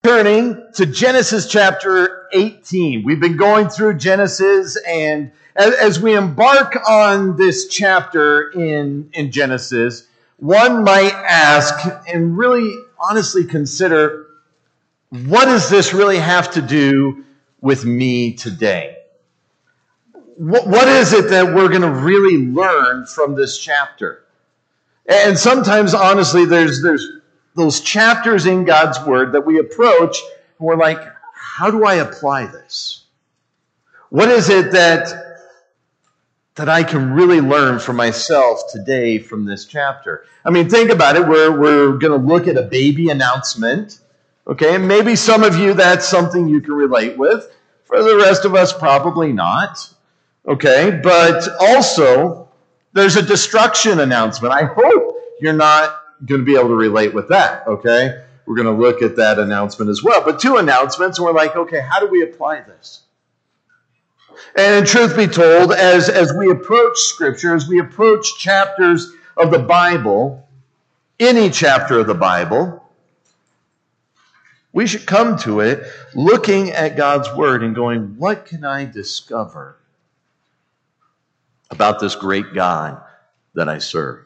Turning to Genesis chapter 18. We've been going through Genesis, and as we embark on this chapter in Genesis, one might ask and really honestly consider, what does this really have to do with me today? What is it that we're going to really learn from this chapter? And sometimes, honestly, there's those chapters in God's Word that we approach, and we're like, how do I apply this? What is it that I can really learn for myself today from this chapter? I mean, think about it. We're going to look at a baby announcement, okay? And maybe some of you, that's something you can relate with. For the rest of us, probably not, okay? But also, there's a destruction announcement. I hope you're not going to be able to relate with that, okay? We're going to look at that announcement as well. But two announcements, and we're like, okay, how do we apply this? And truth be told, as we approach Scripture, as we approach chapters of the Bible, any chapter of the Bible, we should come to it looking at God's Word and going, what can I discover about this great God that I serve?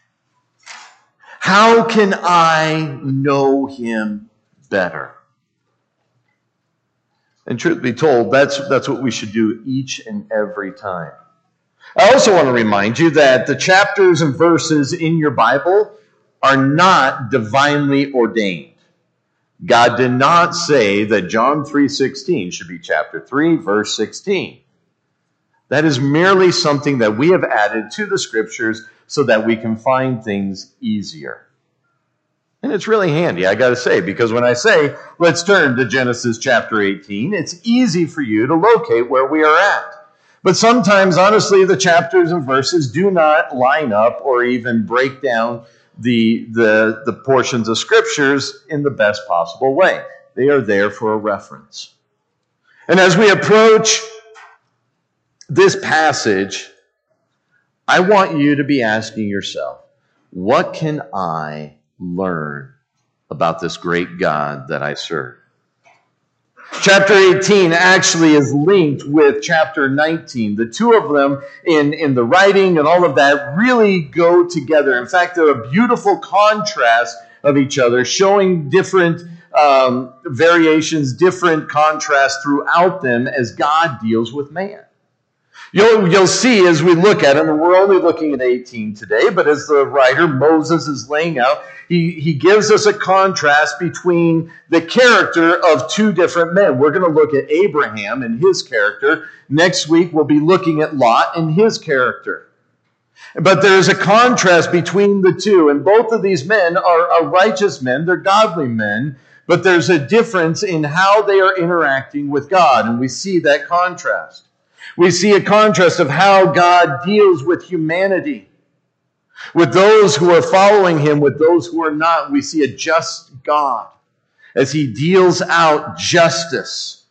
How can I know Him better? And truth be told, that's what we should do each and every time. I also want to remind you that the chapters and verses in your Bible are not divinely ordained. God did not say that John 3:16 should be chapter 3, verse 16. That is merely something that we have added to the Scriptures so that we can find things easier. And it's really handy, I got to say, because when I say, let's turn to Genesis chapter 18, it's easy for you to locate where we are at. But sometimes, honestly, the chapters and verses do not line up or even break down the portions of Scriptures in the best possible way. They are there for a reference. And as we approach this passage, I want you to be asking yourself, what can I learn about this great God that I serve? Chapter 18 actually is linked with chapter 19. The two of them in the writing and all of that really go together. In fact, they're a beautiful contrast of each other, showing different variations, different contrasts throughout them as God deals with man. You'll see as we look at them, and we're only looking at 18 today, but as the writer, Moses, is laying out, he gives us a contrast between the character of two different men. We're going to look at Abraham and his character. Next week, we'll be looking at Lot and his character. But there's a contrast between the two, and both of these men are righteous men, they're godly men, but there's a difference in how they are interacting with God, and we see that contrast. We see a contrast of how God deals with humanity, with those who are following Him, with those who are not. We see a just God as He deals out justice.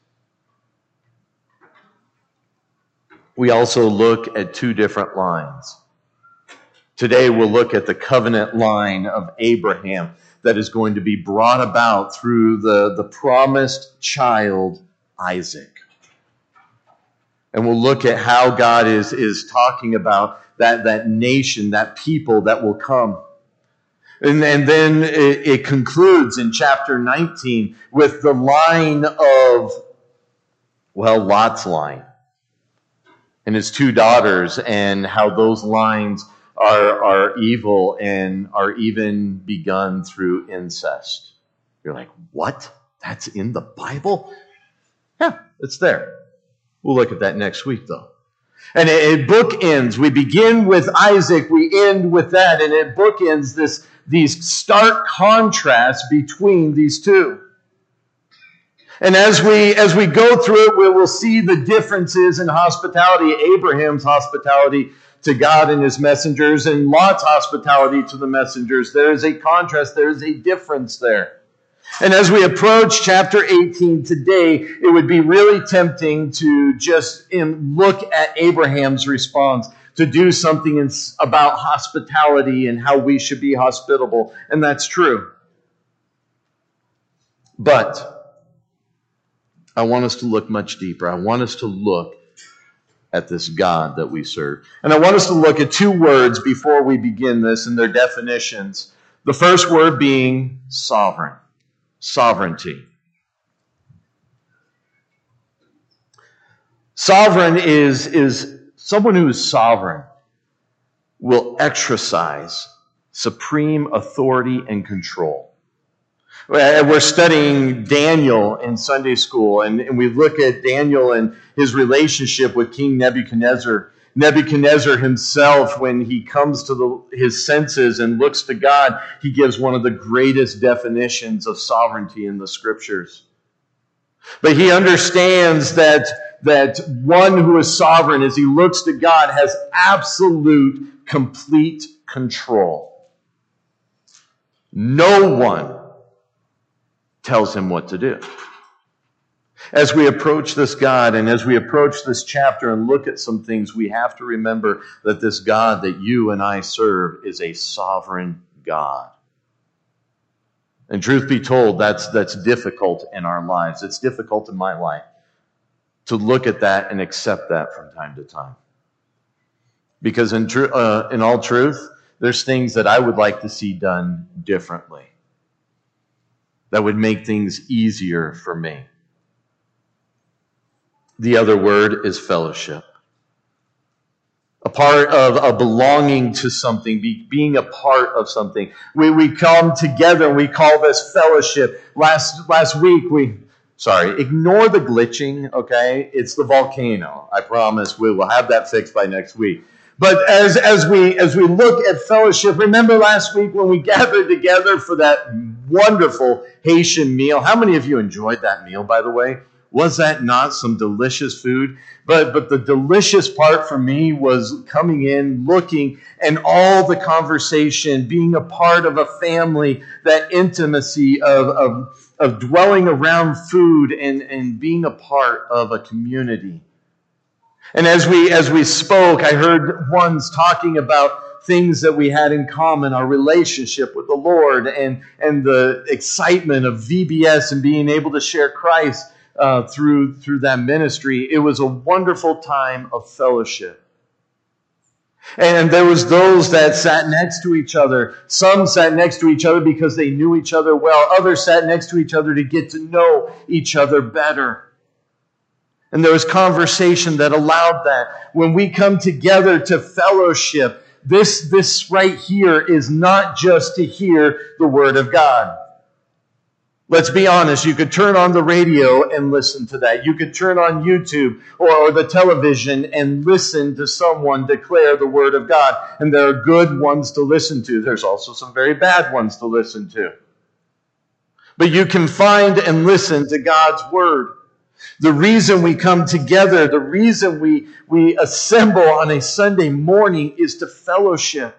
We also look at two different lines. Today we'll look at the covenant line of Abraham that is going to be brought about through the promised child, Isaac. And we'll look at how God is talking about that nation, that people that will come. And then it concludes in chapter 19 with the line of, Lot's line and his two daughters, and how those lines are evil and are even begun through incest. You're like, what? That's in the Bible? Yeah, it's there. We'll look at that next week, though. And it bookends. We begin with Isaac, we end with that, and it bookends these stark contrasts between these two. And as we go through it, we will see the differences in hospitality. Abraham's hospitality to God and His messengers, and Lot's hospitality to the messengers. There is a contrast. There is a difference there. And as we approach chapter 18 today, it would be really tempting to just look at Abraham's response, to do something about hospitality and how we should be hospitable. And that's true. But I want us to look much deeper. I want us to look at this God that we serve. And I want us to look at two words before we begin this and their definitions. The first word being sovereign, sovereignty. Sovereign is someone who is sovereign will exercise supreme authority and control. We're studying Daniel in Sunday school, and we look at Daniel and his relationship with King Nebuchadnezzar. Nebuchadnezzar himself, when he comes to his senses and looks to God, he gives one of the greatest definitions of sovereignty in the Scriptures. But he understands that one who is sovereign, as he looks to God, has absolute, complete control. No one tells him what to do. As we approach this God and as we approach this chapter and look at some things, we have to remember that this God that you and I serve is a sovereign God. And truth be told, that's difficult in our lives. It's difficult in my life to look at that and accept that from time to time. Because in all truth, there's things that I would like to see done differently that would make things easier for me. The other word is fellowship. A part of a belonging to something, being a part of something. We come together and we call this fellowship. Last week ignore the glitching, okay? It's the volcano. I promise we will have that fixed by next week. But as we look at fellowship, remember last week when we gathered together for that wonderful Haitian meal? How many of you enjoyed that meal, by the way? Was that not some delicious food? But the delicious part for me was coming in, looking, and all the conversation, being a part of a family, that intimacy of dwelling around food and being a part of a community. And as we spoke, I heard ones talking about things that we had in common, our relationship with the Lord and the excitement of VBS and being able to share Christ through that ministry. It was a wonderful time of fellowship. And there was those that sat next to each other. Some sat next to each other because they knew each other well. Others sat next to each other to get to know each other better. And there was conversation that allowed that. When we come together to fellowship, this right here is not just to hear the Word of God. Let's be honest, you could turn on the radio and listen to that. You could turn on YouTube or the television and listen to someone declare the Word of God. And there are good ones to listen to. There's also some very bad ones to listen to. But you can find and listen to God's Word. The reason we come together, the reason we assemble on a Sunday morning is to fellowship.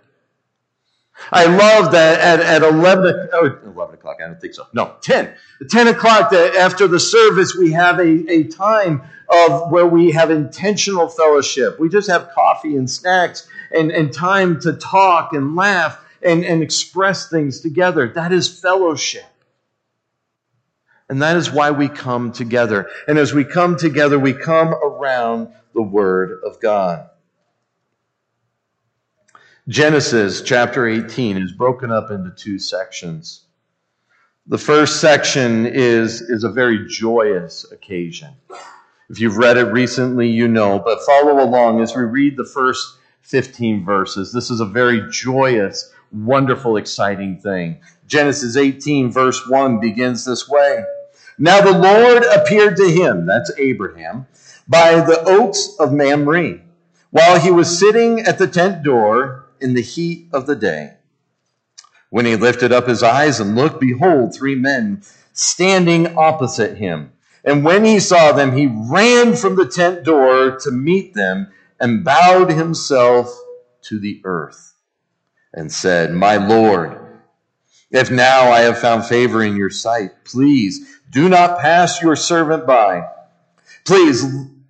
I love that at 11 o'clock, I don't think so. No, 10. At 10 o'clock, after the service, we have a time of where we have intentional fellowship. We just have coffee and snacks and time to talk and laugh and express things together. That is fellowship. And that is why we come together. And as we come together, we come around the Word of God. Genesis chapter 18 is broken up into two sections. The first section is a very joyous occasion. If you've read it recently, you know, but follow along as we read the first 15 verses. This is a very joyous, wonderful, exciting thing. Genesis 18 verse 1 begins this way. Now the Lord appeared to him, that's Abraham, by the oaks of Mamre, while he was sitting at the tent door in the heat of the day. When he lifted up his eyes and looked, behold, 3 men standing opposite him. And when he saw them, he ran from the tent door to meet them and bowed himself to the earth and said, My Lord, if now I have found favor in your sight, please do not pass your servant by. Please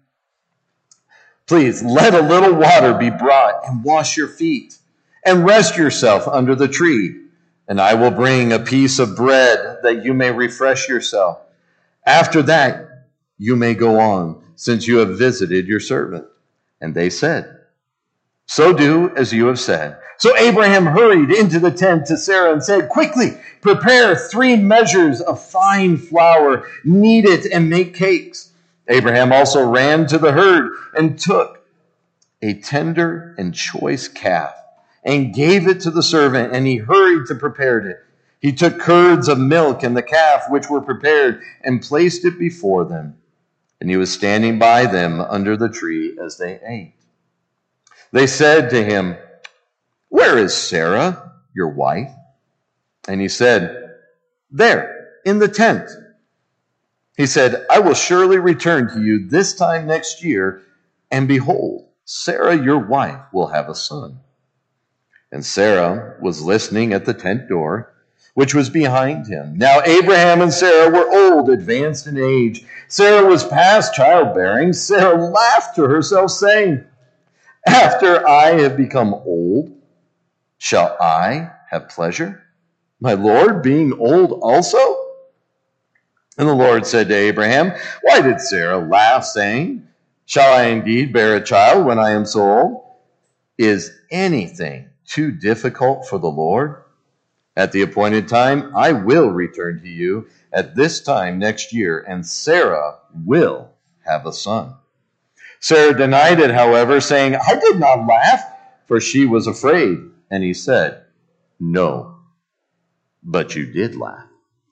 let a little water be brought and wash your feet and rest yourself under the tree. And I will bring a piece of bread that you may refresh yourself. After that, you may go on, since you have visited your servant." And they said, "So do as you have said." So Abraham hurried into the tent to Sarah and said, "Quickly, prepare 3 measures of fine flour, knead it, and make cakes." Abraham also ran to the herd and took a tender and choice calf and gave it to the servant, and he hurried to prepare it. He took curds of milk and the calf which were prepared and placed it before them. And he was standing by them under the tree as they ate. They said to him, "Where is Sarah, your wife?" And he said, "There, in the tent." He said, "I will surely return to you this time next year, and behold, Sarah, your wife, will have a son." And Sarah was listening at the tent door, which was behind him. Now Abraham and Sarah were old, advanced in age. Sarah was past childbearing. Sarah laughed to herself, saying, "After I have become old, shall I have pleasure, my Lord being old also?" And the Lord said to Abraham, "Why did Sarah laugh, saying, 'Shall I indeed bear a child when I am so old?' Is anything too difficult for the Lord? At the appointed time, I will return to you at this time next year, and Sarah will have a son." Sarah denied it, however, saying, "I did not laugh," for she was afraid. And he said, "No, but you did laugh."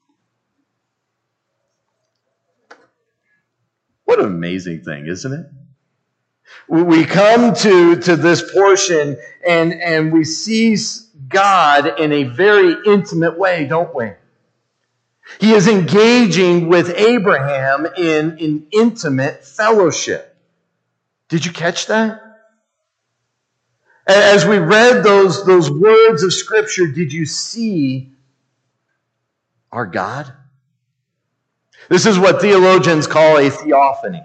What an amazing thing, isn't it? We come to this portion and we see God in a very intimate way, don't we? He is engaging with Abraham in intimate fellowship. Did you catch that? As we read those words of Scripture, did you see our God? This is what theologians call a theophany.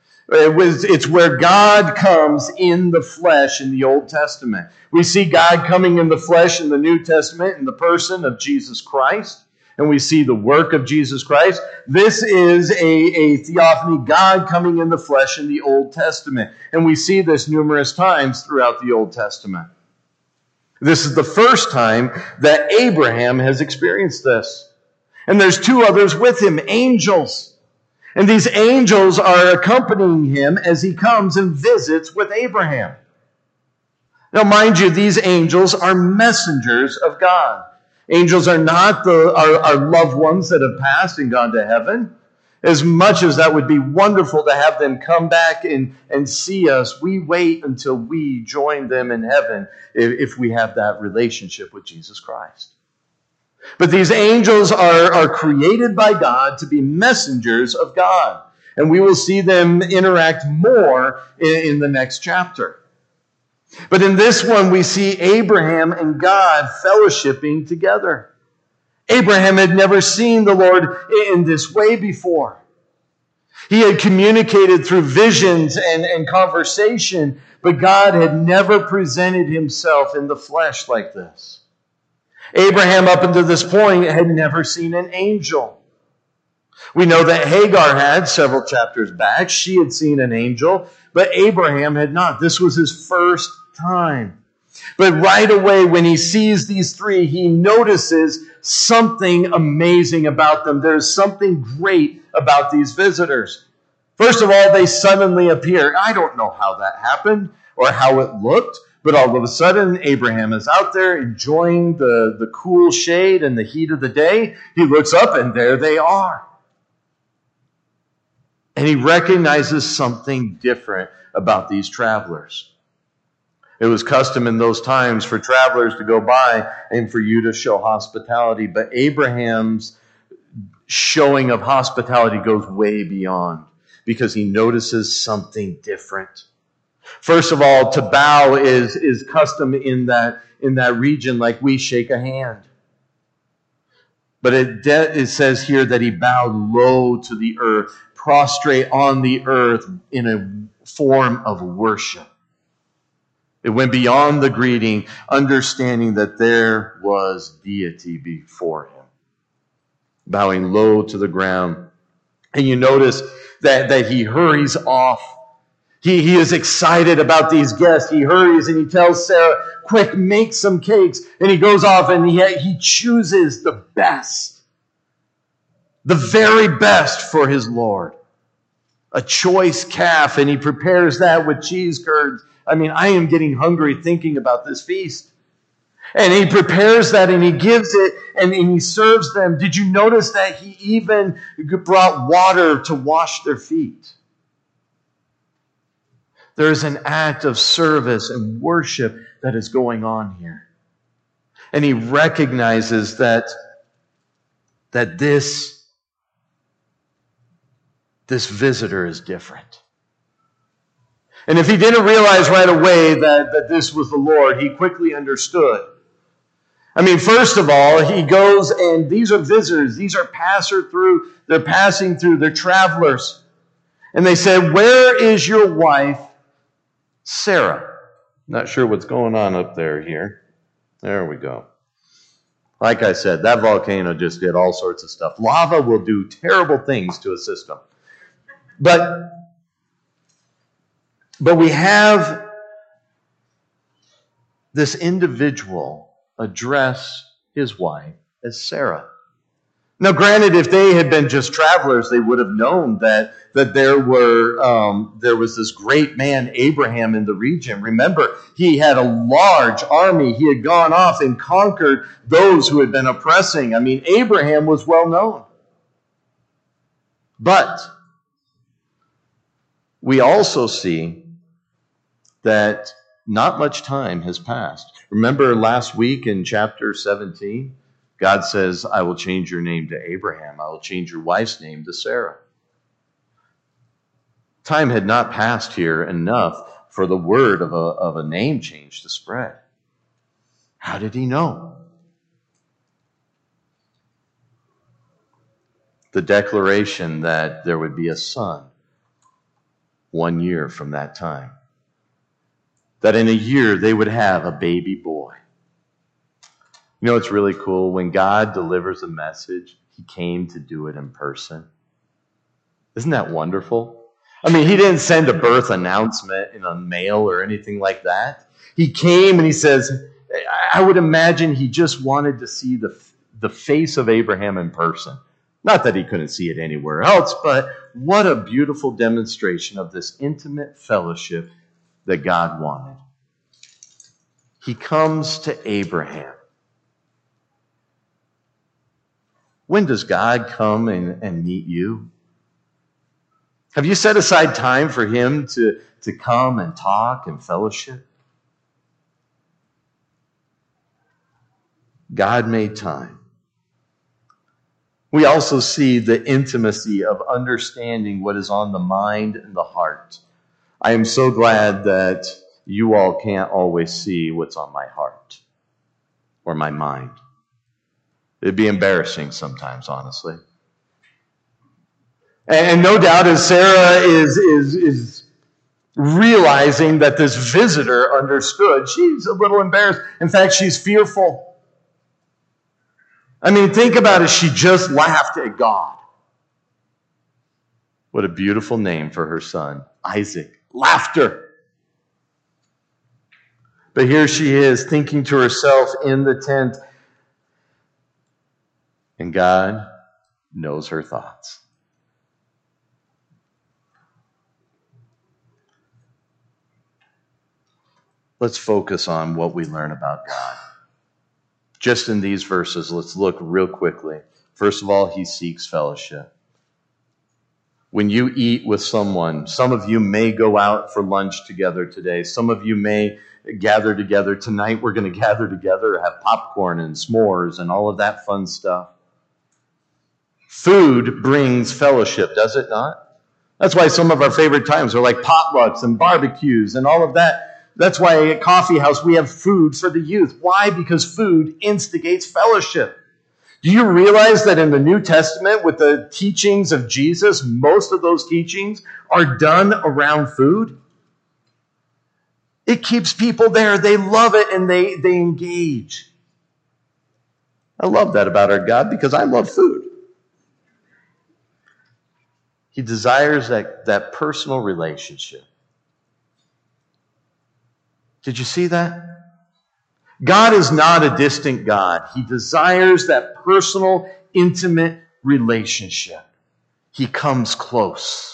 It's where God comes in the flesh in the Old Testament. We see God coming in the flesh in the New Testament in the person of Jesus Christ. And we see the work of Jesus Christ. This is a theophany, God coming in the flesh in the Old Testament. And we see this numerous times throughout the Old Testament. This is the first time that Abraham has experienced this. And there's 2 others with him, angels. And these angels are accompanying him as he comes and visits with Abraham. Now, mind you, these angels are messengers of God. Angels are not our loved ones that have passed and gone to heaven. As much as that would be wonderful to have them come back and see us, we wait until we join them in heaven if we have that relationship with Jesus Christ. But these angels are created by God to be messengers of God. And we will see them interact more in the next chapter. But in this one, we see Abraham and God fellowshipping together. Abraham had never seen the Lord in this way before. He had communicated through visions and conversation, but God had never presented himself in the flesh like this. Abraham, up until this point, had never seen an angel. We know that Hagar had several chapters back. She had seen an angel, but Abraham had not. This was his first time. But right away, when he sees these 3, he notices something amazing about them. There's something great about these visitors. First of all, they suddenly appear. I don't know how that happened or how it looked. But all of a sudden, Abraham is out there enjoying the cool shade and the heat of the day. He looks up and there they are. And he recognizes something different about these travelers. It was custom in those times for travelers to go by and for you to show hospitality. But Abraham's showing of hospitality goes way beyond because he notices something different. First of all, to bow is custom in that region, like we shake a hand. But it says here that he bowed low to the earth, prostrate on the earth in a form of worship. It went beyond the greeting, understanding that there was deity before him, bowing low to the ground. And you notice that he hurries off. He is excited about these guests. He hurries and he tells Sarah, quick, make some cakes. And he goes off and he chooses the best, the very best for his Lord. A choice calf, and he prepares that with cheese curds. I mean, I am getting hungry thinking about this feast. And he prepares that and he gives it and he serves them. Did you notice that he even brought water to wash their feet? There's an act of service and worship that is going on here. And he recognizes that this visitor is different. And if he didn't realize right away that this was the Lord, he quickly understood. I mean, first of all, he goes and these are visitors. These are they're passing through. They're travelers. And they said, where is your wife, Sarah? Not sure what's going on up there here. There we go. Like I said, that volcano just did all sorts of stuff. Lava will do terrible things to a system. But we have this individual address his wife as Sarah. Now, granted, if they had been just travelers, they would have known that there was this great man, Abraham, in the region. Remember, he had a large army. He had gone off and conquered those who had been oppressing. I mean, Abraham was well known. But we also see that not much time has passed. Remember last week in chapter 17, God says, I will change your name to Abraham. I will change your wife's name to Sarah. Time had not passed here enough for the word of a name change to spread. How did he know? The declaration that there would be a son 1 year from that time. That in a year they would have a baby boy. You know what's really cool? When God delivers a message, he came to do it in person. Isn't that wonderful? I mean, he didn't send a birth announcement in a mail or anything like that. He came and he says, I would imagine he just wanted to see the face of Abraham in person. Not that he couldn't see it anywhere else, but what a beautiful demonstration of this intimate fellowship that God wanted. He comes to Abraham. When does God come and meet you? Have you set aside time for him to come and talk and fellowship? God made time. We also see the intimacy of understanding what is on the mind and the heart. I am so glad that you all can't always see what's on my heart or my mind. It'd be embarrassing sometimes, honestly. And no doubt as Sarah is realizing that this visitor understood, she's a little embarrassed. In fact, she's fearful. I mean, think about it. She just laughed at God. What a beautiful name for her son, Isaac. Laughter. But here she is thinking to herself in the tent, and God knows her thoughts. Let's focus on what we learn about God. Just in these verses, let's look real quickly. First of all, he seeks fellowship. When you eat with someone, some of you may go out for lunch together today. Some of you may gather together. Tonight we're going to gather together, have popcorn and s'mores and all of that fun stuff. Food brings fellowship, does it not? That's why some of our favorite times are like potlucks and barbecues and all of that. That's why at Coffee House we have food for the youth. Why? Because food instigates fellowship. Do you realize that in the New Testament with the teachings of Jesus, most of those teachings are done around food? It keeps people there. They love it and they engage. I love that about our God because I love food. He desires that personal relationship. Did you see that? God is not a distant God. He desires that personal, intimate relationship. He comes close.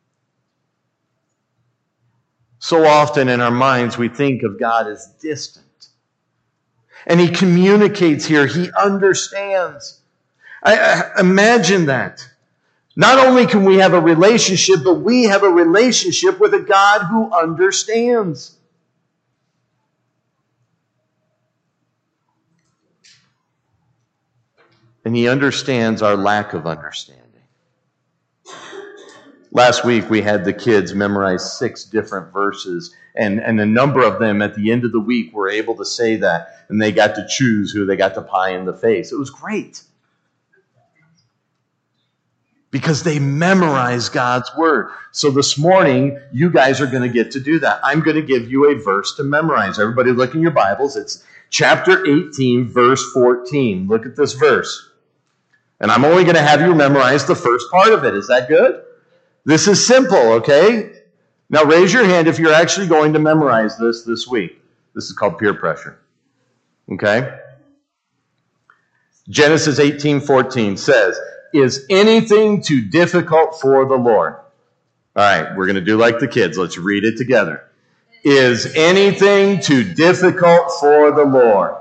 So often in our minds we think of God as distant. And he communicates here. He understands. I imagine that. Not only can we have a relationship, but we have a relationship with a God who understands. And he understands our lack of understanding. Last week we had the kids memorize 6 different verses, and a number of them at the end of the week were able to say that, and they got to choose who they got to pie in the face. It was great. Because they memorized God's word. So this morning, you guys are going to get to do that. I'm going to give you a verse to memorize. Everybody look in your Bibles. It's chapter 18, verse 14. Look at this verse. And I'm only going to have you memorize the first part of it. Is that good? This is simple, okay? Now raise your hand if you're actually going to memorize this week. This is called peer pressure. Okay? Genesis 18:14 says, "Is anything too difficult for the Lord?" All right, we're going to do like the kids. Let's read it together. Is anything too difficult for the Lord?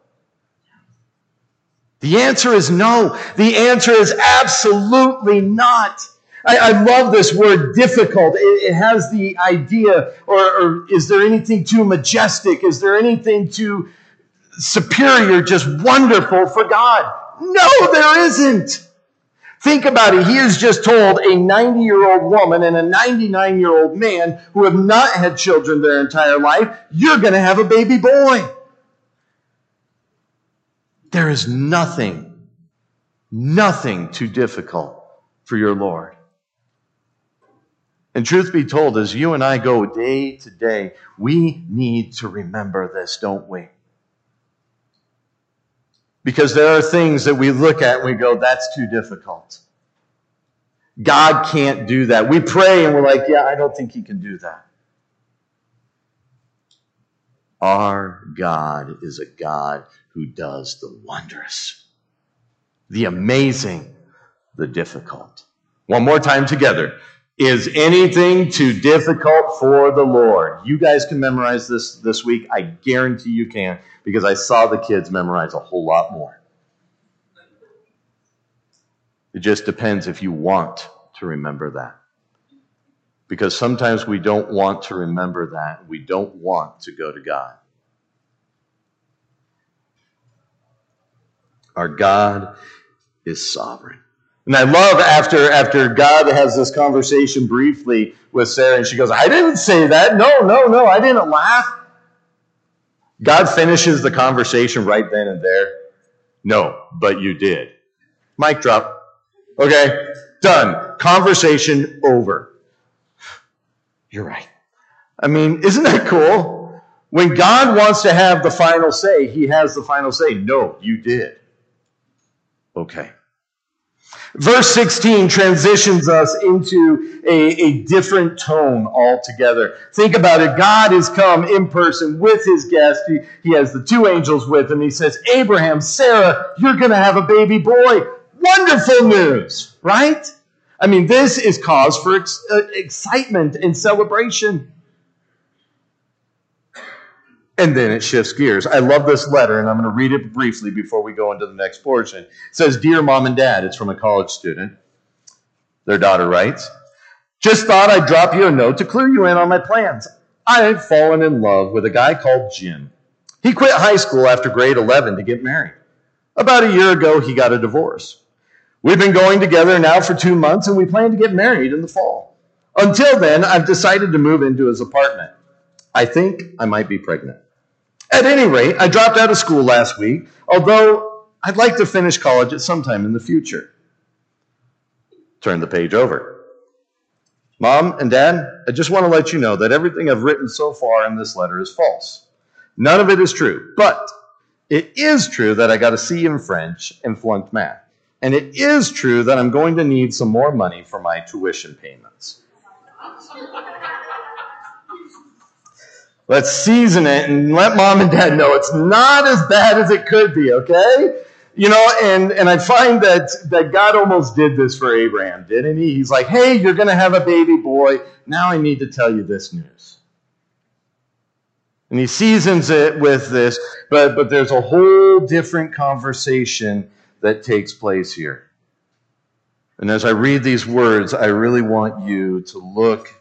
The answer is no. The answer is absolutely not. I love this word difficult. It has the idea, or is there anything too majestic? Is there anything too superior, just wonderful for God? No, there isn't. Think about it. He has just told a 90-year-old woman and a 99-year-old man who have not had children their entire life, you're going to have a baby boy. There is nothing too difficult for your Lord. And truth be told, as you and I go day to day, we need to remember this, don't we? Because there are things that we look at and we go, that's too difficult. God can't do that. We pray and we're like, yeah, I don't think he can do that. Our God is a God who does the wondrous, the amazing, the difficult. One more time together. Is anything too difficult for the Lord? You guys can memorize this week. I guarantee you can, because I saw the kids memorize a whole lot more. It just depends if you want to remember that. Because sometimes we don't want to remember that. We don't want to go to God. Our God is sovereign. And I love after God has this conversation briefly with Sarah, and she goes, I didn't say that. No, I didn't laugh. God finishes the conversation right then and there. No, but you did. Mic drop. Okay, done. Conversation over. You're right. I mean, isn't that cool? When God wants to have the final say, he has the final say. No, you did. Okay. Verse 16 transitions us into a different tone altogether. Think about it. God has come in person with his guest. He has the 2 angels with him. He says, Abraham, Sarah, you're going to have a baby boy. Wonderful news, right? I mean, this is cause for excitement and celebration. And then it shifts gears. I love this letter, and I'm going to read it briefly before we go into the next portion. It says, Dear Mom and Dad, it's from a college student. Their daughter writes, just thought I'd drop you a note to clue you in on my plans. I've fallen in love with a guy called Jim. He quit high school after grade 11 to get married. About a year ago, he got a divorce. We've been going together now for 2 months, and we plan to get married in the fall. Until then, I've decided to move into his apartment. I think I might be pregnant. At any rate, I dropped out of school last week, although I'd like to finish college at some time in the future. Turn the page over. Mom and Dad, I just want to let you know that everything I've written so far in this letter is false. None of it is true, but it is true that I got a C in French and flunked math. And it is true that I'm going to need some more money for my tuition payments. Let's season it and let mom and dad know it's not as bad as it could be, okay? You know, and I find that God almost did this for Abraham, didn't he? He's like, hey, you're going to have a baby boy. Now I need to tell you this news. And he seasons it with this, but there's a whole different conversation that takes place here. And as I read these words, I really want you to look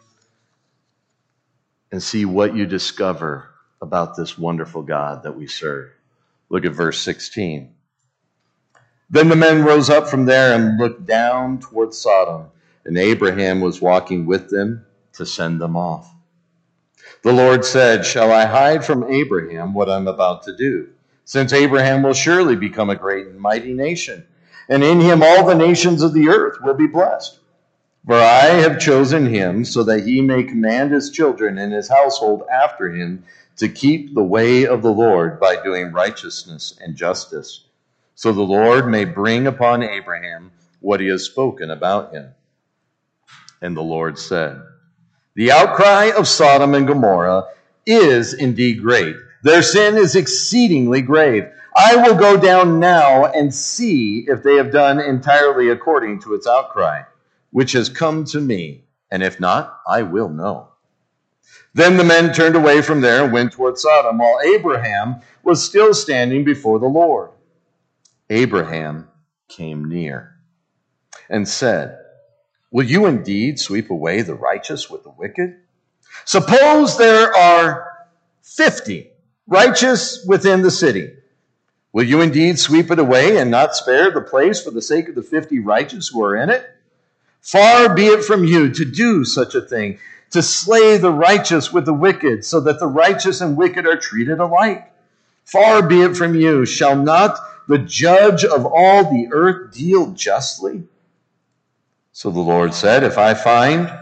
and see what you discover about this wonderful God that we serve. Look at verse 16. Then the men rose up from there and looked down toward Sodom, and Abraham was walking with them to send them off. The Lord said, shall I hide from Abraham what I'm about to do? Since Abraham will surely become a great and mighty nation, and in him all the nations of the earth will be blessed. For I have chosen him so that he may command his children and his household after him to keep the way of the Lord by doing righteousness and justice, so the Lord may bring upon Abraham what he has spoken about him. And the Lord said, the outcry of Sodom and Gomorrah is indeed great. Their sin is exceedingly grave. I will go down now and see if they have done entirely according to its outcry, which has come to me, and if not, I will know. Then the men turned away from there and went toward Sodom, while Abraham was still standing before the Lord. Abraham came near and said, will you indeed sweep away the righteous with the wicked? Suppose there are 50 righteous within the city. Will you indeed sweep it away and not spare the place for the sake of the 50 righteous who are in it? Far be it from you to do such a thing, to slay the righteous with the wicked, so that the righteous and wicked are treated alike. Far be it from you. Shall not the judge of all the earth deal justly? So the Lord said, if I find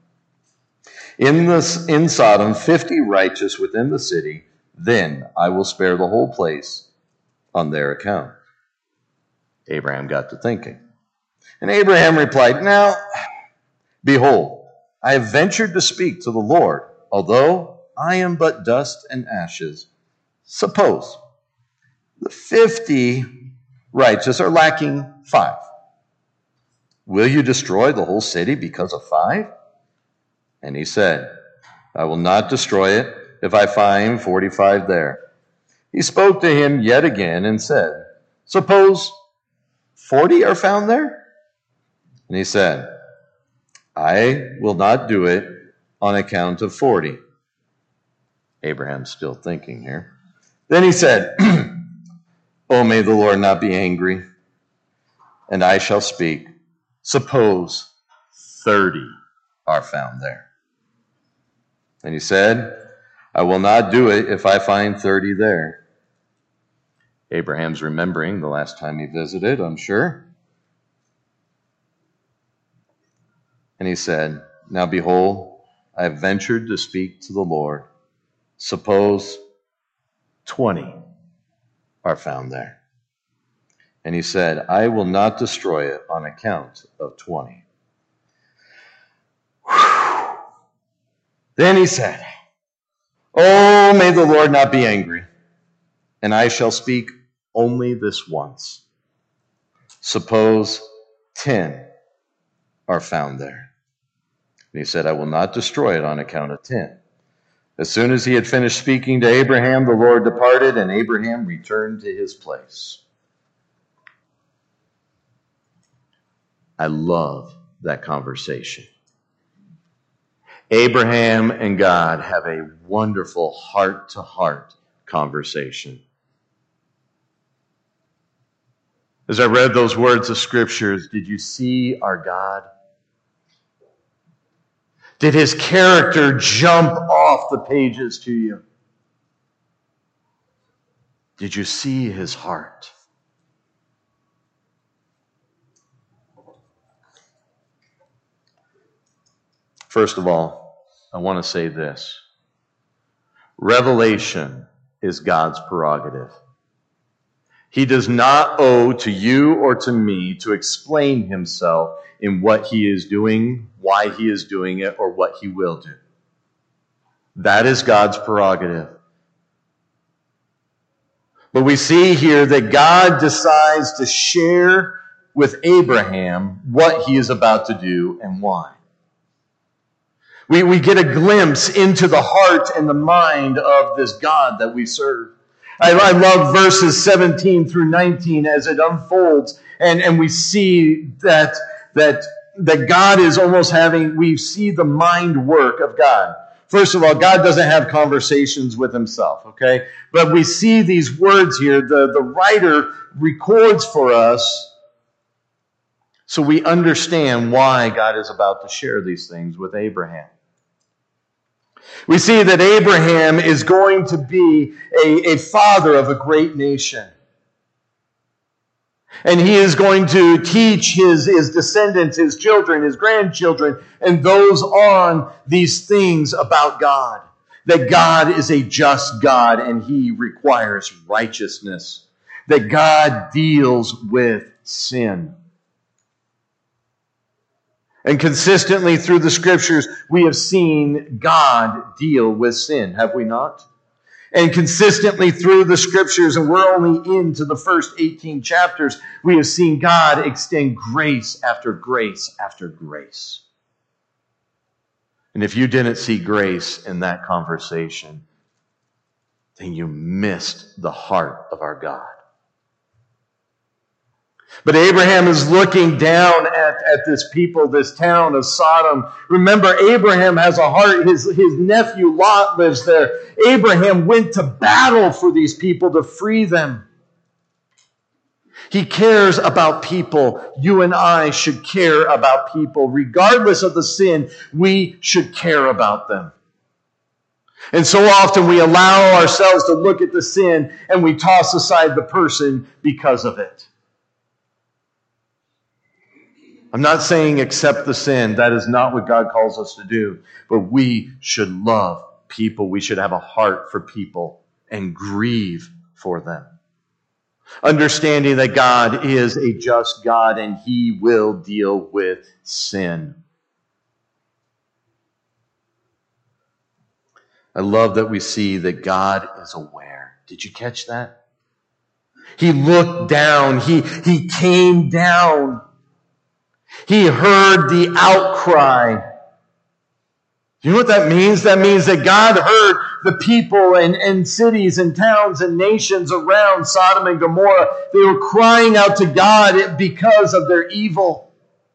in Sodom 50 righteous within the city, then I will spare the whole place on their account. Abraham got to thinking. And Abraham replied, now, behold, I have ventured to speak to the Lord, although I am but dust and ashes. Suppose the 50 righteous are lacking 5. Will you destroy the whole city because of 5? And he said, I will not destroy it if I find 45 there. He spoke to him yet again and said, suppose 40 are found there? And he said, I will not do it on account of 40. Abraham's still thinking here. Then he said, oh, may the Lord not be angry, and I shall speak. Suppose 30 are found there. And he said, I will not do it if I find 30 there. Abraham's remembering the last time he visited, I'm sure. And he said, now behold, I have ventured to speak to the Lord. Suppose 20 are found there. And he said, I will not destroy it on account of 20. Whew. Then he said, oh, may the Lord not be angry, and I shall speak only this once. Suppose 10 are found there. And he said, I will not destroy it on account of 10. As soon as he had finished speaking to Abraham, the Lord departed, and Abraham returned to his place. I love that conversation. Abraham and God have a wonderful heart-to-heart conversation. As I read those words of scriptures, did you see our God? Did his character jump off the pages to you? Did you see his heart? First of all, I want to say this. Revelation is God's prerogative. He does not owe to you or to me to explain himself in what he is doing, why he is doing it, or what he will do. That is God's prerogative. But we see here that God decides to share with Abraham what he is about to do and why. We get a glimpse into the heart and the mind of this God that we serve. I love verses 17 through 19 as it unfolds, and we see that God is almost having, we see the mind work of God. First of all, God doesn't have conversations with himself, okay? But we see these words here. The writer records for us so we understand why God is about to share these things with Abraham. We see that Abraham is going to be a father of a great nation. And he is going to teach his descendants, his children, his grandchildren, and those on these things about God. That God is a just God and he requires righteousness. That God deals with sin. And consistently through the scriptures, we have seen God deal with sin, have we not? And consistently through the scriptures, and we're only into the first 18 chapters, we have seen God extend grace after grace after grace. And if you didn't see grace in that conversation, then you missed the heart of our God. But Abraham is looking down at this people, this town of Sodom. Remember, Abraham has a heart. His nephew Lot lives there. Abraham went to battle for these people to free them. He cares about people. You and I should care about people. Regardless of the sin, we should care about them. And so often we allow ourselves to look at the sin and we toss aside the person because of it. I'm not saying accept the sin. That is not what God calls us to do. But we should love people. We should have a heart for people and grieve for them. Understanding that God is a just God and he will deal with sin. I love that we see that God is aware. Did you catch that? He looked down. He came down. He heard the outcry. You know what that means? That means that God heard the people and cities and towns and nations around Sodom and Gomorrah. They were crying out to God because of their evil.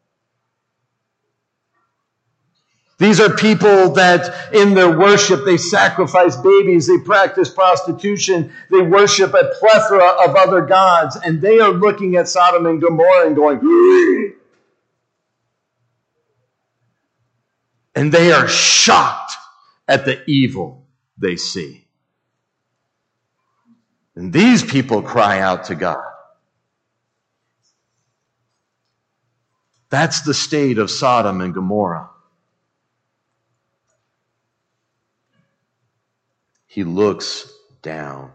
These are people that in their worship, they sacrifice babies, they practice prostitution, they worship a plethora of other gods, and they are looking at Sodom and Gomorrah and going, and they are shocked at the evil they see. And these people cry out to God. That's the state of Sodom and Gomorrah. He looks down.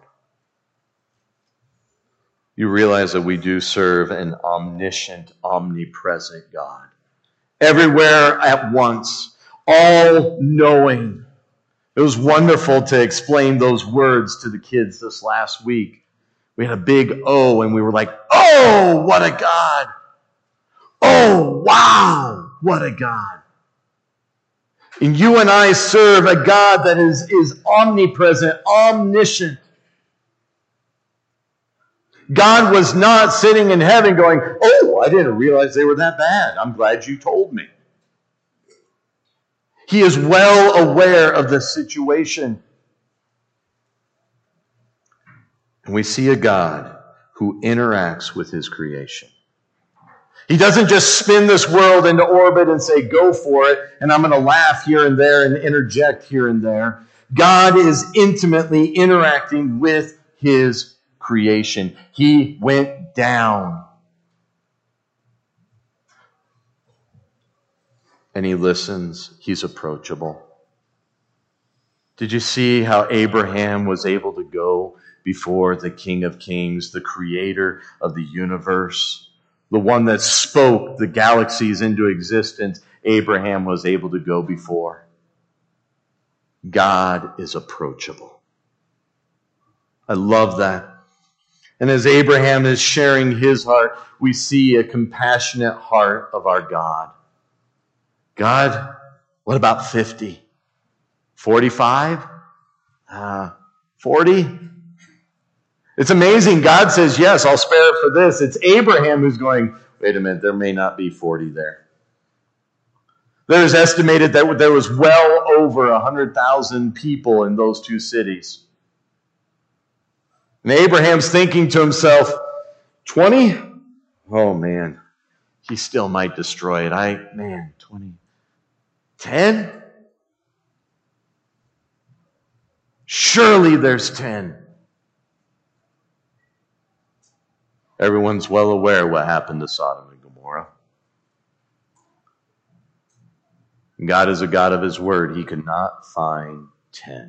You realize that we do serve an omniscient, omnipresent God. Everywhere at once. All-knowing. It was wonderful to explain those words to the kids this last week. We had a big O, and we were like, oh, what a God. Oh, wow, what a God. And you and I serve a God that is omnipresent, omniscient. God was not sitting in heaven going, oh, I didn't realize they were that bad. I'm glad you told me. He is well aware of the situation. And we see a God who interacts with his creation. He doesn't just spin this world into orbit and say, go for it, and I'm going to laugh here and there and interject here and there. God is intimately interacting with his creation. He went down. And he listens. He's approachable. Did you see how Abraham was able to go before the King of Kings, the creator of the universe, the one that spoke the galaxies into existence. Abraham was able to go before. God is approachable. I love that. And as Abraham is sharing his heart, we see a compassionate heart of our God. God, what about 50? 45? 40? It's amazing. God says, yes, I'll spare it for this. It's Abraham who's going, wait a minute, there may not be 40 there. There's estimated that there was well over 100,000 people in those two cities. And Abraham's thinking to himself, 20? Oh man, he still might destroy it. 20. 10? Surely there's 10. Everyone's well aware what happened to Sodom and Gomorrah. God is a God of his word. He could not find 10.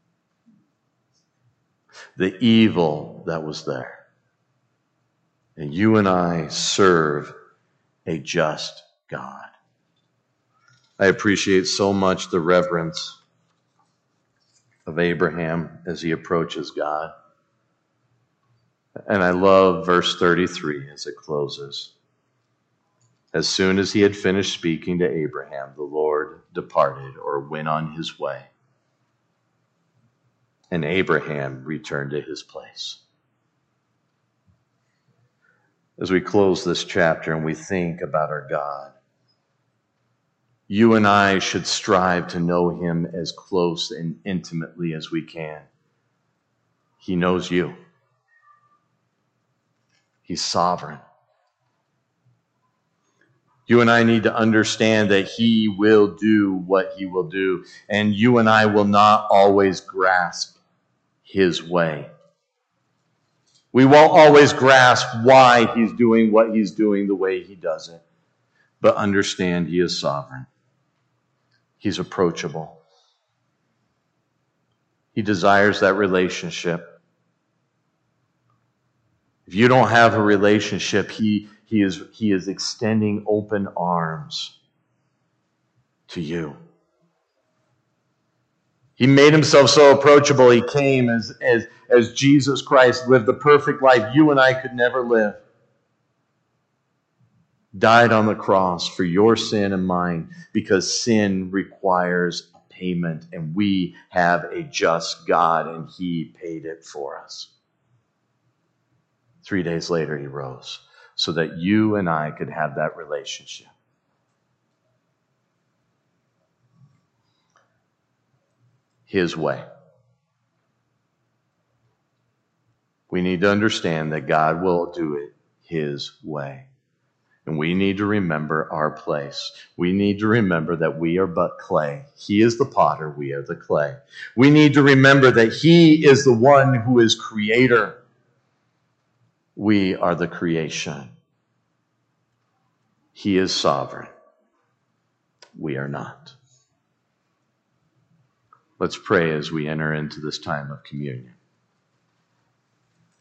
The evil that was there. And you and I serve a just God. I appreciate so much the reverence of Abraham as he approaches God. And I love verse 33 as it closes. As soon as he had finished speaking to Abraham, the Lord departed or went on his way. And Abraham returned to his place. As we close this chapter and we think about our God, you and I should strive to know him as close and intimately as we can. He knows you. He's sovereign. You and I need to understand that he will do what he will do, and you and I will not always grasp his way. We won't always grasp why he's doing what he's doing the way he does it, but understand he is sovereign. He's approachable. He desires that relationship. If you don't have a relationship, he is extending open arms to you. He made himself so approachable. He came as Jesus Christ lived the perfect life you and I could never live. Died on the cross for your sin and mine, because sin requires a payment, and we have a just God, and he paid it for us. 3 days later, he rose so that you and I could have that relationship. His way. We need to understand that God will do it his way. And we need to remember our place. We need to remember that we are but clay. He is the potter, we are the clay. We need to remember that he is the one who is creator. We are the creation. He is sovereign. We are not. Let's pray as we enter into this time of communion.